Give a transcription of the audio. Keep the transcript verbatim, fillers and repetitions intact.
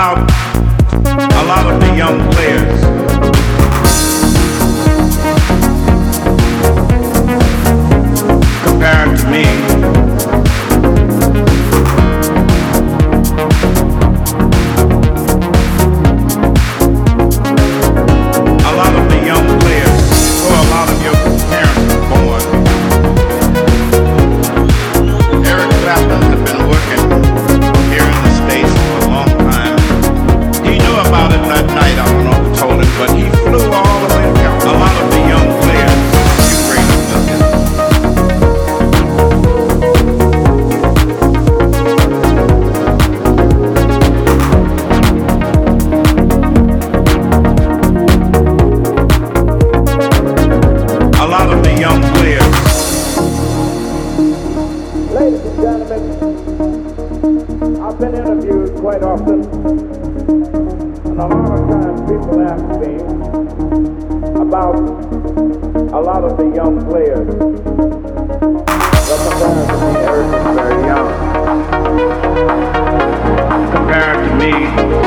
about a lot of the young players. Compared to me, a lot of the young players, or a lot of your parents were born. Eric Clapton has been working here in the States for a long time. He knew about it that night, I don't know who told him, but he flew all the way to California. A lot of the young players, you bring them with you. A lot of the young players. Ladies and gentlemen, I've been interviewed quite often, and a lot of times people ask me about a lot of the young players. But compared to me, Eric is very young. Compared to me,